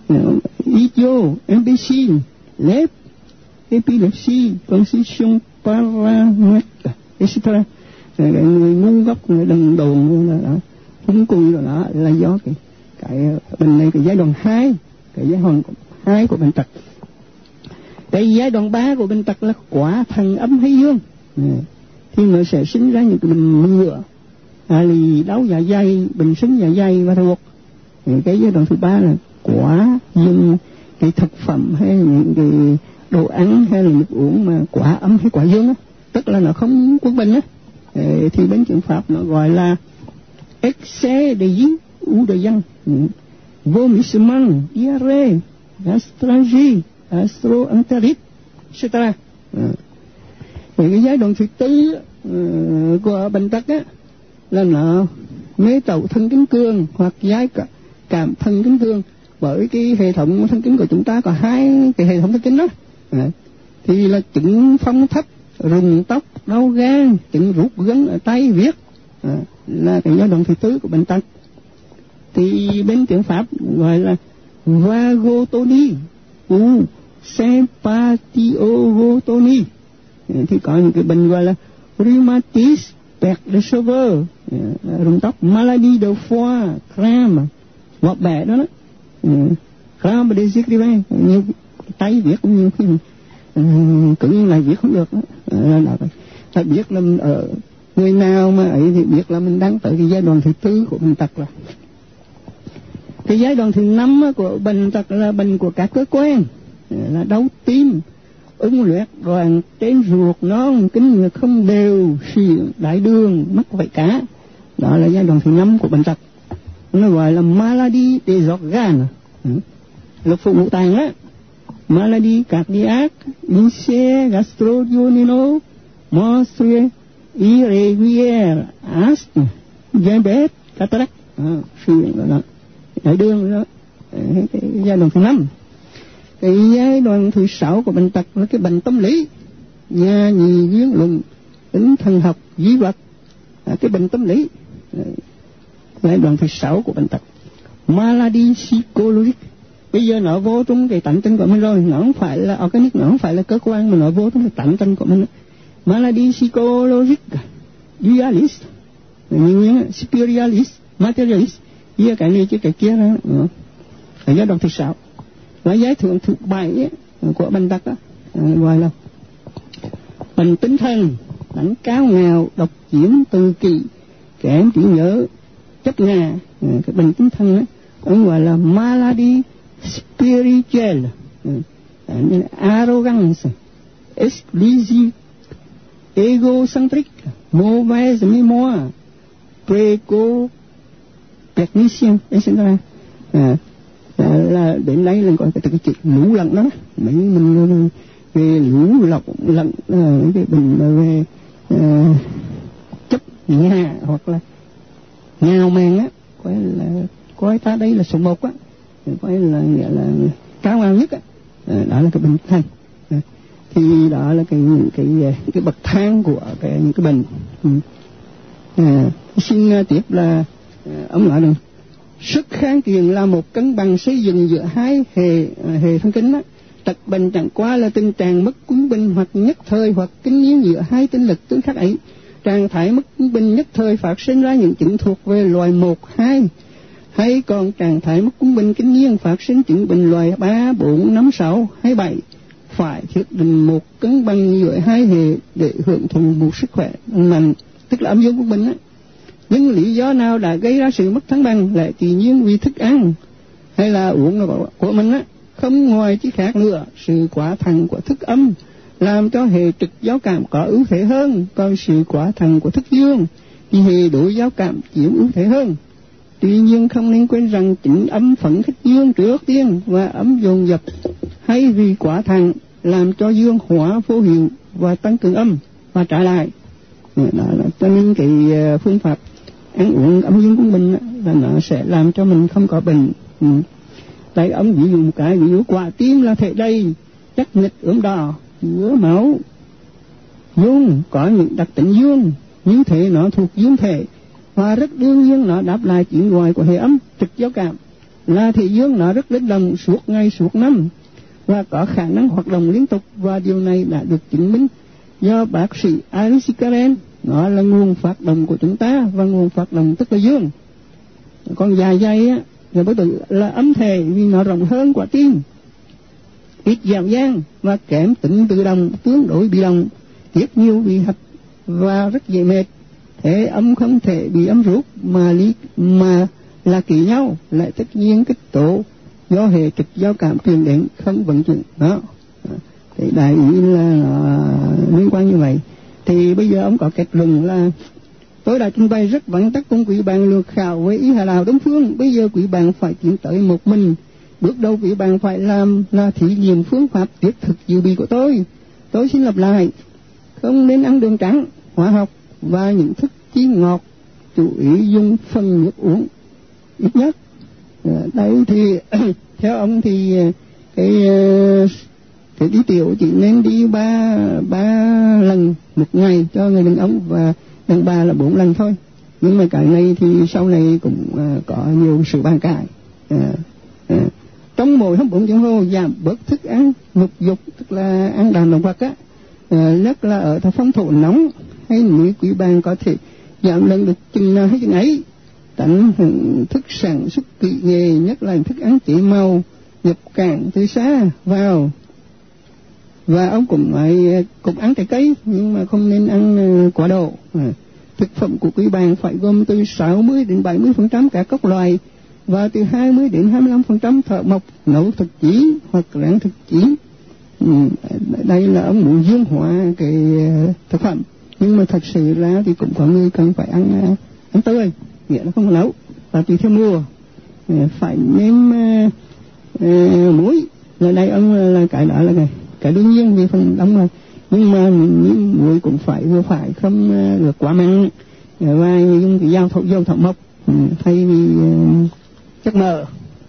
idiot, imbécile, lép, epilepsy, constitution paranoïde, et cetera. Người ngu ngốc, người đần đồn, là phúng cùi rồi đó, là do cái cái bệnh này, cái giai đoạn hai, cái giai đoạn hai của bệnh tật. Cái giai đoạn ba của bệnh tật là quả thần âm hay dương, thì nó sẽ sinh ra những cái bệnh ngựa, à, lì đau dạ dày, bệnh sưng dạ dày và ruột. Cái giai đoạn thứ ba là quả dương, cái thực phẩm hay những cái đồ ăn hay là nước uống mà quả âm hay quả dương á, tức là nó không quân bình á, thì bên trường pháp nó gọi là excès de yin ou de yang, vomissement, diarrhée, gastralgie, gastroentérite, et cetera. Thì cái giai đoạn thứ tư uh, của bệnh tật á là nó mê tẩu thần kinh cường hoặc giai cả, cảm thần kinh cường. Bởi cái hệ thống thần kinh của chúng ta có hai cái hệ thống thần kinh đó, à, thì là chứng phong thấp, rụng tóc, đau gan, chứng rút gân ở tay viết, à, là cái giai đoạn thứ tư của bệnh tật. Thì bên tiếng Pháp gọi là vagotonie ou sympathiogotonie. Thì có những cái bệnh gọi là rheumatisme, perte de cheveux, rụng tóc, maladie de foie, crampe, vỏ bẻ đó đó, crampe des écrivains, nhiều tay viết cũng nhiều khi cứng lại viết không được đó. Ta biết là ở người nào mà ấy thì biết là mình đang tới cái giai đoạn thứ tư của bệnh tật rồi. Cái giai đoạn thứ năm của bệnh tật là bệnh của các cơ quan, là đau tim, ung luyện đoàn trên ruột non, kinh nguyệt không đều, suyễn, đại đường, mắc vảy cá. Đó là giai đoạn thứ năm của bệnh tật. Nó gọi là maladie des organes, lục phủ ngũ tạng á, maladie cardiaque, ulcère, gastro-duodenal, menstruelle irrégulière, asthme, diabète, cataract, suyễn đó, đại đường đó. Cái giai đoạn thứ năm. Cái giai đoạn thứ sáu của bệnh tật là cái bệnh tâm lý, nhà nhì duyên luận, tính thần học, di vật, à, cái bệnh tâm lý. Giai đoạn thứ sáu của bệnh tật, maladie psychologique. Bây giờ nó vô trong cái tánh tinh của mình rồi, nó không phải là organic, nó không phải là cơ quan, mà nó vô trong cái tánh tinh của mình. Maladie psychologique, dualiste, nguyên nhân spiritualist, materialist, với cái này chứ cái kia đó, phải do đồng thực xạo. Và giải thưởng thứ bảy của Bành Tắc đó, gọi là bệnh tinh thần, đánh cao ngạo, độc chiếm, tự kỷ, kém trí nhớ, chấp ngã. Cái bệnh tinh thần đó, ông gọi là malady spiritual, arrogance, exclusive, egocentric, mauvaise mémoire, préco-technicien, et cetera. À, là, là đến đây là gọi cái chữ lũ lẫn đó, mấy mình về lũ lọc lẫn mấy cái bệnh về uh, chấp ngã hoặc là ngào màng á, coi là coi ta đây là số một á, coi là nghĩa là cao ngạo nhất á, à, đó là cái bệnh thang. À, thì đó là cái cái cái bậc thang của cái những cái bệnh. Ừ. À, xin tiếp là à, ông nói rằng sức kháng kiện là một cân bằng xây dựng giữa hai hệ hệ thần kinh á. Tật bệnh chẳng qua là tình trạng mất quân bình hoặc nhất thời hoặc kinh nhiên giữa hai tinh lực tương khắc ấy. Trạng thái mất quân bình nhất thời phát sinh ra những chứng thuộc về loại một, hai, hay còn trạng thái mất quân bình kinh nhiên phát sinh chứng bệnh loại ba, bốn, năm, sáu hay bảy. Phải thiết định một cân bằng giữa hai hệ để hưởng thụ một sức khỏe mạnh, tức là âm dương quân bình á. Nhưng lý do nào đã gây ra sự mất thăng bằng lại tự nhiên vì thức ăn hay là uống của, của mình á, không ngoài chứ khác nữa. Sự quá thăng của thức âm làm cho hệ trực giao cảm có ưu thế hơn, còn sự quá thăng của thức dương thì hệ đối giao cảm chiếm ưu thế hơn. Tuy nhiên không nên quên rằng chính âm phấn khích dương trước tiên và âm dồn dập, hay vì quá thăng làm cho dương hóa vô hiệu và tăng cường âm và trả lại. Đó là cho nên cái phương pháp ăn uống âm dương của mình là nó sẽ làm cho mình không có bệnh. Ừ. Tại ông ví dụ một cái, ví dụ quả tim là thể đầy, chắc nghịch ướm đỏ, chứa máu, dương có những đặc tính dương, như thế nó thuộc dương thể, và rất đương nhiên nó đáp lại chuyển gọi của hệ âm trực giao cảm, là thể dương nó rất linh động suốt ngày suốt năm và có khả năng hoạt động liên tục, và điều này đã được chứng minh do bác sĩ Iris Karen. Nó là nguồn phát động của chúng ta, và nguồn phát động tức là dương. Còn dạ dày á, rồi bất tử là âm thể vì nó rộng hơn quả tim, ít dẻo dang và kém tính tự động, tương đối bị động, tiết nhiều bị hạch và rất dễ mệt. Thế âm không thể bị âm rút mà lý mà là kỳ nhau, lại tất nhiên kích tố do hệ trực giao cảm truyền đến không vận chuyển đó. Thì đại ý là uh, liên quan như vậy. Thì bây giờ ông có kết luận là tôi đã trình bày rất vắn tắt cùng quý bạn lược khảo với ý hà lào Đông Phương. Bây giờ quý bạn phải tiến tới một mình. Bước đầu quý bạn phải làm là thí nghiệm phương pháp thiết thực dự bị của tôi. Tôi xin lặp lại, không nên ăn đường trắng, hóa học và những thức chi ngọt, chú ý dùng phần nước uống ít nhất. Đấy thì theo ông thì cái cái đi tiểu chỉ nên đi ba ba lần một ngày cho người đàn ông, và đàn bà là bốn lần thôi. Nhưng mà cái này thì sau này cũng uh, có nhiều sự bàn cãi. Uh, uh, trong mỗi bốn tiếng hồ giảm bớt thức ăn nhục dục, tức là ăn đàn động vật á, uh, nhất là ở thập phong thổ nóng, hay nếu quý bạn có thể giảm lần được chừng nào hay chừng ấy. Tận thức sản xuất kỹ nghề, nhất là thức ăn chế màu, nhập cảng từ xa vào. Và ông cũng phải cũng ăn trái cây, nhưng mà không nên ăn quá độ. À, thực phẩm của quý bạn phải gồm từ sáu mươi đến bảy mươi phần trăm các các loại, và từ hai mươi đến hai mươi lăm phần trăm thợ mộc nấu thực chí hoặc rán thực chí. Ừ, đây là ông muốn dương hóa cái thực phẩm, nhưng mà thật sự ra thì cũng có người cần phải ăn ăn tươi, nghĩa là không nấu, và tùy theo mùa. À, phải nêm uh, uh, muối. Là đây ông là cái đó là cái cái đương nhiên vì phần đông rồi, nhưng mà những muối cũng phải vừa phải, không uh, được quá mặn, và dùng cái dao thổ dầu thổ mộc uh, thay vì uh, chất mỡ.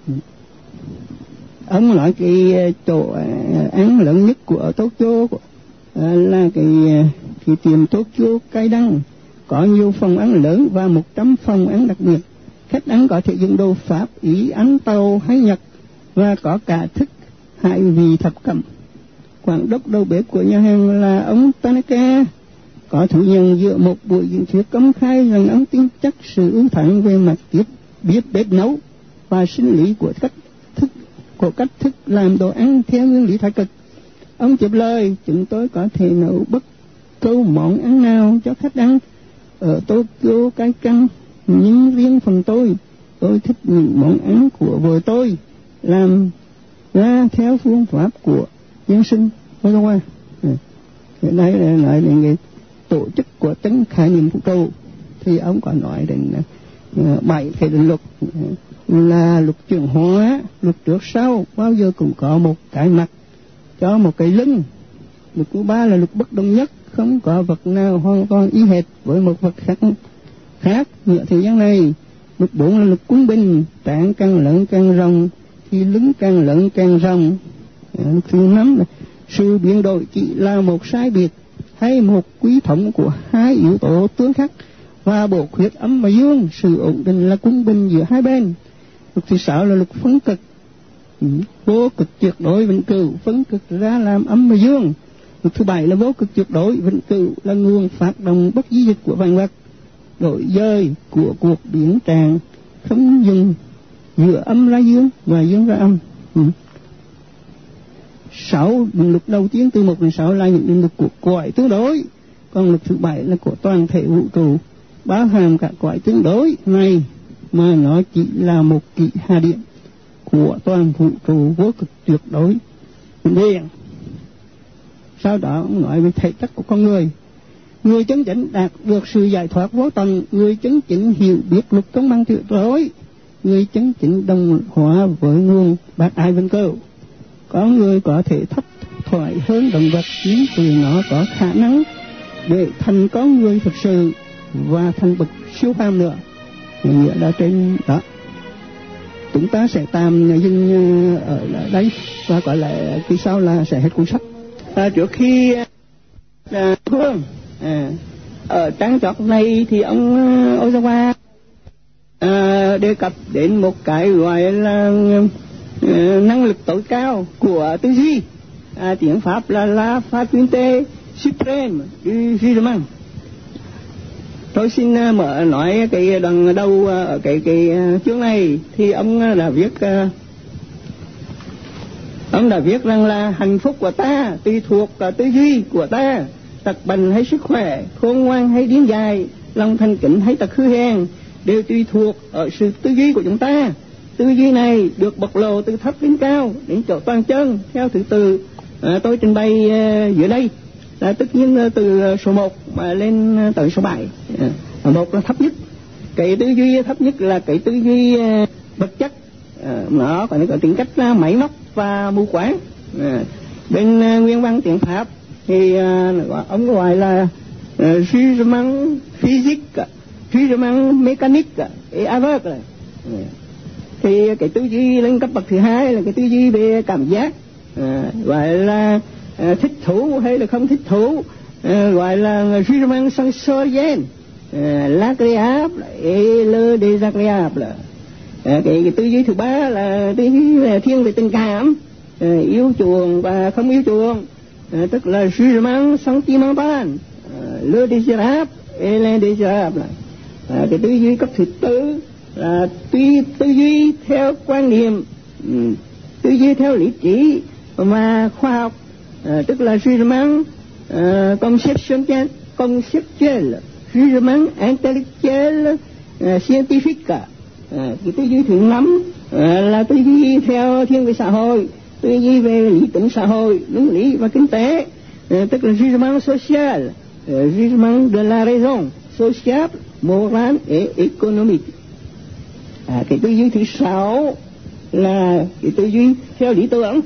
Ông nói cái chỗ uh, ăn lớn nhất của Tokyo uh, là cái uh, cái tiệm Tokyo cay đắng, có nhiều phòng ăn lớn và một trăm phòng ăn đặc biệt. Khách ăn có thể dùng đồ Pháp, Ý, Anh, Tàu hay Nhật, và có cả thức hải vị thập cẩm. Quản đốc đầu bếp của nhà hàng là ông Tanaka có thú nhận giữa một buổi diễn thuyết công khai rằng ông tin chắc sự ưu thắng về mặt tiếp biết bếp nấu và sinh lý của cách thức của cách thức làm đồ ăn theo nguyên lý thái cực. Ông tiếp lời, chúng tôi có thể nấu bất câu món ăn nào cho khách ăn ở Tokyo cái căng, nhưng riêng phần tôi, tôi thích những món ăn của vợ tôi làm ra theo phương pháp của nhân sinh. Thôi không à? Hiện nay là nói đến cái tổ chức của tính khái niệm vũ trụ, thì ông có nói đến uh, bảy cái định luật, uh, là luật chuyển hóa, luật trước sau bao giờ cũng có một cái mặt cho một cái lưng. Luật thứ ba là luật bất đồng nhất, không có vật nào hoàn toàn y hệt với một vật khác khác giữa thế gian này. Luật bốn là luật quân bình, trán càng lớn càng rộng thì lưng càng lớn càng rộng. Uh, luật thứ năm là sự biến đổi chỉ là một sai biệt hay một quy thống của hai yếu tố tương khắc và bổ khuyết âm và dương. Sự ổn định là quân bình giữa hai bên. Luật thứ sáu là luật phân cực, ừ. vô cực tuyệt đối vĩnh cửu, phân cực ra làm âm và dương. Luật thứ bảy là vô cực tuyệt đối vĩnh cửu, là nguồn phát động bất di dịch của vạn vật, đổi dời của cuộc biến trạng không dừng giữa âm ra dương và dương ra âm. ừ. Sáu định luật đầu tiên từ một đến sáu là những định luật của cõi tương đối, còn luật thứ bảy là của toàn thể vũ trụ, bao hàm cả cõi tương đối này, mà nó chỉ là một kỷ hà điểm của toàn vũ trụ vô cực tuyệt đối vĩnh viễn. Sau đó ông nói về thể chất của con người. Người chân chính đạt được sự giải thoát vô tận, người chân chính hiểu biết luật công bằng tuyệt đối, người chân chính đồng hóa với nguồn bác ái vĩnh cửu. Có người có thể thấp thoải hơn động vật, nhưng vì nó có khả năng để thành con người thực sự và thành bậc siêu phàm nữa. Nghĩa là trên đó chúng ta sẽ tạm dừng ở đây và gọi lại kỳ sau là sẽ hết cuốn sách. À, trước khi à, Phương à, ở trang chót này thì ông Ozawa à, đề cập đến một cái gọi là uh, năng lực tối cao của tư duy, à, tiếng Pháp là la faculté suprême du jugement. Tôi xin uh, mở nói cái đoạn đầu uh, ở cái cái uh, chương này thì ông uh, đã viết uh, ông đã viết rằng là hạnh phúc của ta tùy thuộc uh, tư duy của ta, tật bệnh hay sức khỏe, khôn ngoan hay điên dại, lòng thành kính hay tật hư hèn đều tùy thuộc ở sự tư duy của chúng ta. Tư duy này được bộc lộ từ thấp đến cao đến chỗ toàn chân theo thứ tự à, tôi trình bày à, dưới đây, là tất nhiên từ số một mà lên tới số bảy. À, một là thấp nhất, cái tư duy thấp nhất là cái tư duy à, vật chất, à, nó còn có tính cách là máy móc và mù quáng. À, bên à, nguyên văn tiếng Pháp thì à, ông gọi là uh, jugement physique, jugement mécanique et aveugle. À, thì cái tư duy lên cấp bậc thứ hai là cái tư duy về cảm giác, à, gọi là à, thích thú hay là không thích thú, à, gọi là jugement sensoriel, à, l'agréable et le désagréable. À, cái, cái tư duy thứ ba là tư duy thiên về tình cảm, à, yêu chuộng và không yêu chuộng, à, tức là jugement sentimental, à, le désirable et l'indésirable. À, cái tư duy cấp thứ tư là tuy tư duy theo quan niệm, um, tư duy theo lý trí và khoa học, à, tức là jugement uh, conceptuel, conceptuel, jugement intellectuel, uh, scientifique. À, cái tư duy thứ năm uh, là tư duy theo thiên về xã hội, tư duy về lý tính xã hội, luân lý và kinh tế, uh, tức là jugement social, uh, jugement de la raison, social, moral et économique. À, cái tư duy thứ sáu là cái tư duy theo lý tưởng,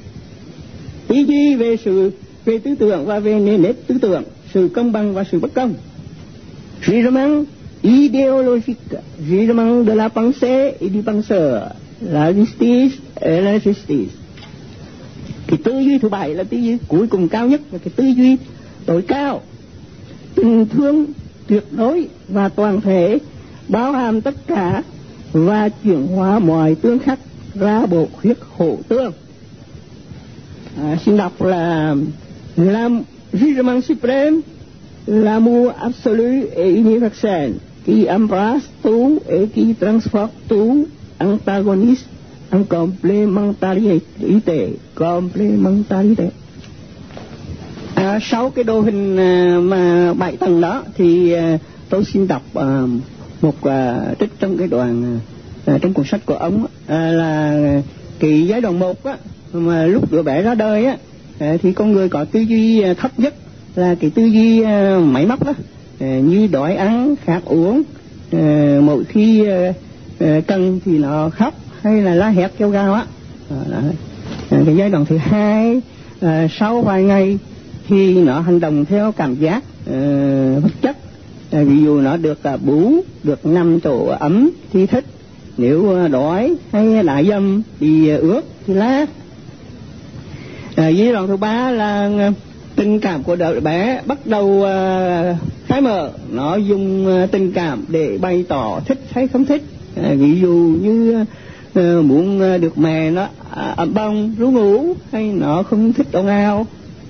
tư duy về sự về tư tưởng và về nền nếp tư tưởng, sự công bằng và sự bất công, jugement idéologique, jugement de la pensée et du penseur, la justice et la justice. Cái tư duy thứ bảy là tư duy cuối cùng cao nhất, là cái tư duy tối cao, tình thương tuyệt đối và toàn thể, bao hàm tất cả và chuyển hóa mọi tương khắc ra bộ khuyết hỗ tương. À, xin đọc là làm jugement suprême l'amour absolu et universel qui embrasse tout et qui transforme tout, antagoniste en complémentarité, complémentarité. À, sau cái đồ hình à, mà bảy tầng đó thì à, tôi xin đọc à, một à, trích trong cái đoạn à, trong cuốn sách của ông à, là cái giai đoạn một á, mà lúc đứa bé ra đời á à, thì con người có tư duy à, thấp nhất là cái tư duy à, máy móc đó, à, như đói ăn khát uống, à, mỗi khi à, à, cần thì nó khóc hay là la hét kêu gào á. À, à, cái giai đoạn thứ hai à, sau vài ngày thì nó hành động theo cảm giác uh, vật chất, uh, ví dụ nó được uh, bú, được nằm chỗ ấm thì thích, nếu uh, đói hay đã dâm thì uh, ướt thì lá. Uh, giai đoạn thứ ba là uh, tình cảm của đứa bé bắt đầu uh, khai mở, nó dùng uh, tình cảm để bày tỏ thích hay không thích, uh, ví dụ như uh, muốn uh, được mẹ nó uh, ấm bông ru ngủ, hay nó không thích ồn ào,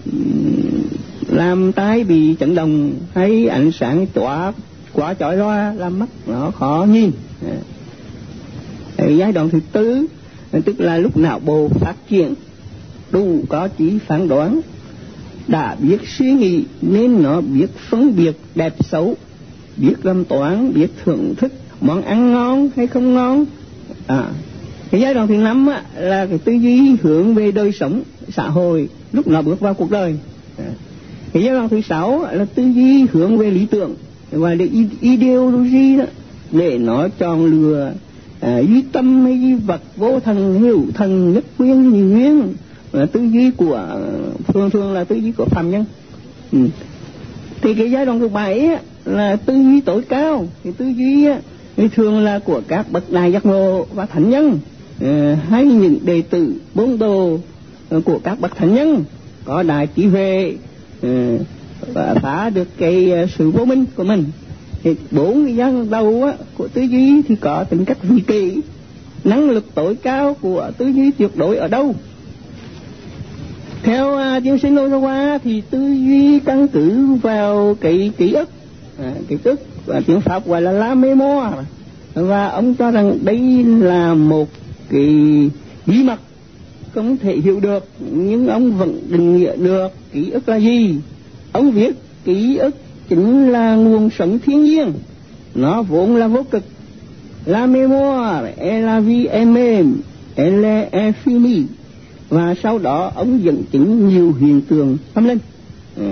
làm tay bị chấn động, hay ánh sáng tỏa quá chói loa làm mắt nó khó nhìn. Giai đoạn thứ tư tức là lúc não bộ phát triển đủ có trí phán đoán, đã biết suy nghĩ nên nó biết phân biệt đẹp xấu, biết làm toán, biết thưởng thức món ăn ngon hay không ngon. À, cái giai đoạn thứ năm á, là cái tư duy hướng về đời sống xã hội lúc nó bước vào cuộc đời. À, cái giai đoạn thứ sáu là tư duy hướng về lý tưởng, gọi là ideology đó, để nó chọn lựa à, duy tâm hay duy vật, vô thần hữu thần, nhất nguyên nhị nguyên. À, tư duy của thường thường là tư duy của phạm nhân. Ừ. Thì cái giai đoạn thứ bảy á, là tư duy tối cao. Cái tư duy á, thì thường là của các bậc đại giác ngộ và thánh nhân, à, hay những đệ tử bốn đồ của các bậc thánh nhân có đại trí huệ, à, và phá được cái sự vô minh của mình. Thì bốn cái giai đoạn đầu á, của tư duy thì có tính cách vị kỷ. Năng lực tối cao của tư duy tuyệt đối ở đâu? Theo uh, tiến sĩ Ozawa thì tư duy căn cứ vào cái ký ức, à, ký ức và tiếng Pháp gọi là la mémoire, và ông cho rằng đây là một cái bí mật không thể hiểu được, nhưng ông vẫn định nghĩa được ký ức là gì. Ông viết ký ức chính là nguồn sống thiên nhiên, nó vốn là vô cực. La mémoire est la vie elle-même, elle est infinie. Và sau đó ông dẫn chứng nhiều hiện tượng tâm linh. Ừ.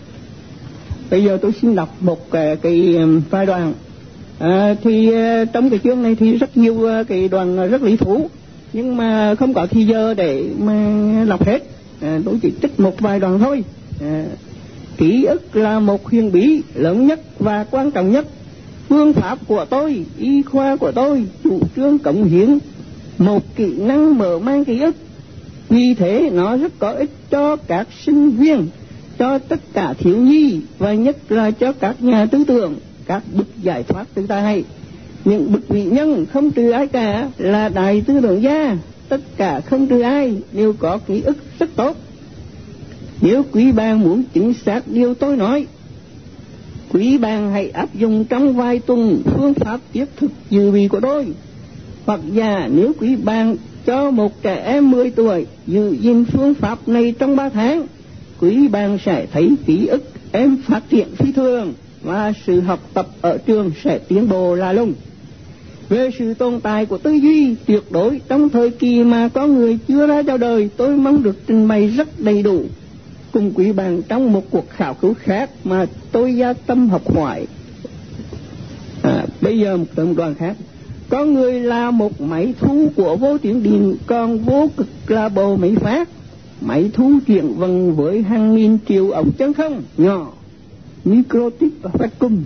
Bây giờ tôi xin đọc một cái, cái vài đoạn. À, thì trong cái chương này thì rất nhiều cái đoạn rất lý thú, nhưng mà không có thời giờ để mà đọc hết. À, tôi chỉ trích một vài đoạn thôi. À, ký ức là một huyền bí lớn nhất và quan trọng nhất. Phương pháp của tôi, y khoa của tôi chủ trương cống hiến một kỹ năng mở mang ký ức. Vì thế nó rất có ích cho các sinh viên, cho tất cả thiếu nhi, và nhất là cho các nhà tư tưởng, các bậc giải thoát tự tại. Những bậc vị nhân không trừ ai cả là đại tư tưởng gia, tất cả không trừ ai đều có ký ức rất tốt. Nếu quý bạn muốn chính xác điều tôi nói, quý bạn hãy áp dụng trong vài tuần phương pháp thiết thực dự bị của tôi. Hoặc giả nếu quý bạn cho một trẻ em mười tuổi giữ gìn phương pháp này trong ba tháng, quý bạn sẽ thấy ký ức em phát triển phi thường và sự học tập ở trường sẽ tiến bộ lạ lùng. Về sự tồn tại của tư duy tuyệt đối trong thời kỳ mà có người chưa ra chào đời, tôi mong được trình bày rất đầy đủ cùng quý bạn trong một cuộc khảo cứu khác mà tôi gia tâm học hỏi. À, bây giờ một tầm đoàn khác. Con người là một máy thu của vô tuyến điện, còn vô cực là bộ máy phát. Máy thu chuyển vần với hàng nghìn triệu ống chân không nhỏ, microtip và vacuum.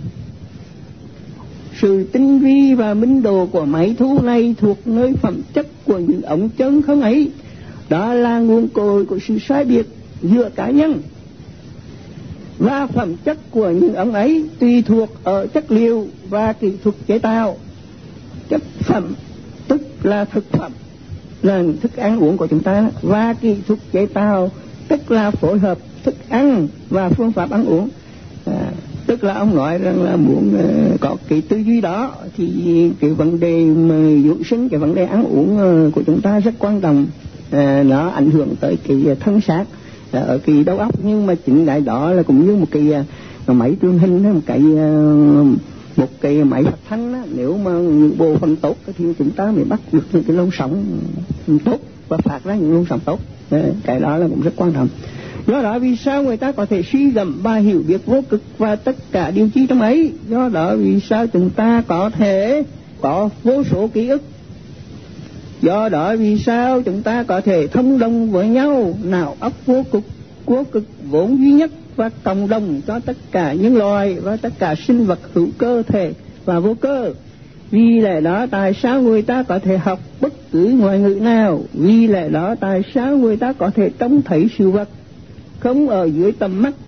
Sự tinh vi và minh độ của máy thu này thuộc nơi phẩm chất của những ống chân không ấy. Đó là nguồn cội của sự sai biệt giữa cá nhân. Và phẩm chất của những ống ấy tùy thuộc ở chất liệu và kỹ thuật chế tạo. Chất phẩm tức là thực phẩm, là thức ăn uống của chúng ta, và kỹ thuật chế tạo tức là phối hợp thức ăn và phương pháp ăn uống. À, Tức là ông nói rằng là muốn uh, có cái tư duy đó thì cái vấn đề mà dưỡng sinh, cái vấn đề ăn uống uh, của chúng ta rất quan trọng. uh, nó ảnh hưởng tới cái thân xác uh, ở cái đầu óc, nhưng mà chính cái đó là cũng như một cái uh, máy truyền hình, một cái uh, một cái máy phát thanh đó. Nếu mà những bộ phận tốt thì chúng ta mới bắt được những cái lông sóng tốt và phát ra những lông sóng tốt. uh, cái đó là cũng rất quan trọng. Do đó vì sao người ta có thể suy gẫm và hiểu biết vô cực và tất cả điều chi trong ấy? Do đó vì sao chúng ta có thể có vô số ký ức? Do đó vì sao chúng ta có thể thông đồng với nhau, não óc vô cực, vô cực vốn duy nhất và cộng đồng cho tất cả những loài và tất cả sinh vật hữu cơ thể và vô cơ. Vì lẽ đó tại sao người ta có thể học bất cứ ngoại ngữ nào? Vì lẽ đó tại sao người ta có thể trông thấy sự vật không ở dưới tầm mắt